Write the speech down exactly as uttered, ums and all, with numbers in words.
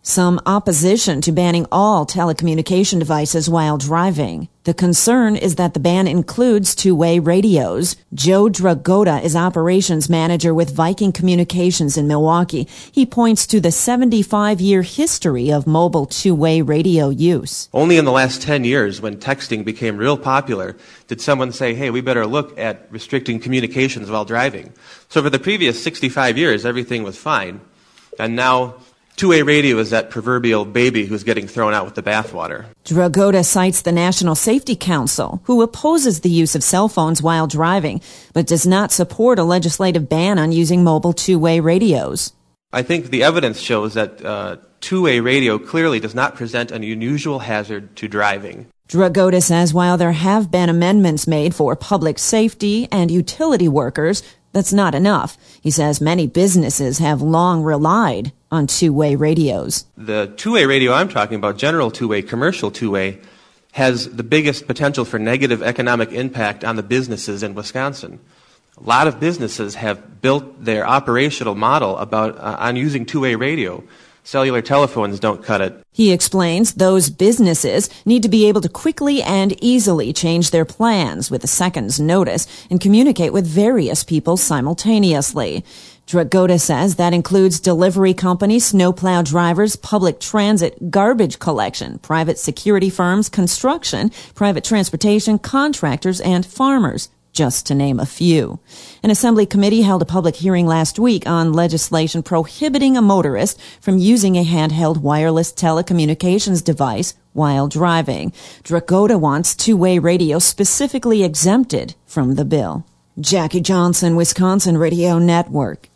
some opposition to banning all telecommunication devices while driving. The concern is that the ban includes two-way radios. Joe Dragota is operations manager with Viking Communications in Milwaukee. He points to the seventy-five-year history of mobile two-way radio use. Only in the last ten years, when texting became real popular, did someone say, hey, we better look at restricting communications while driving. So for the previous sixty-five years, everything was fine. And now two-way radio is that proverbial baby who's getting thrown out with the bathwater. Dragota cites the National Safety Council, who opposes the use of cell phones while driving, but does not support a legislative ban on using mobile two-way radios. I think the evidence shows that uh, two-way radio clearly does not present an unusual hazard to driving. Dragota says while there have been amendments made for public safety and utility workers, that's not enough. He says many businesses have long relied on two-way radios. The two-way radio I'm talking about, general two-way, commercial two-way, has the biggest potential for negative economic impact on the businesses in Wisconsin. A lot of businesses have built their operational model about uh, on using two-way radio. Cellular telephones don't cut it. He explains those businesses need to be able to quickly and easily change their plans with a second's notice and communicate with various people simultaneously. Dragota says that includes delivery companies, snowplow drivers, public transit, garbage collection, private security firms, construction, private transportation, contractors, and farmers, just to name a few. An Assembly committee held a public hearing last week on legislation prohibiting a motorist from using a handheld wireless telecommunications device while driving. Dragota wants two-way radio specifically exempted from the bill. Jackie Johnson, Wisconsin Radio Network.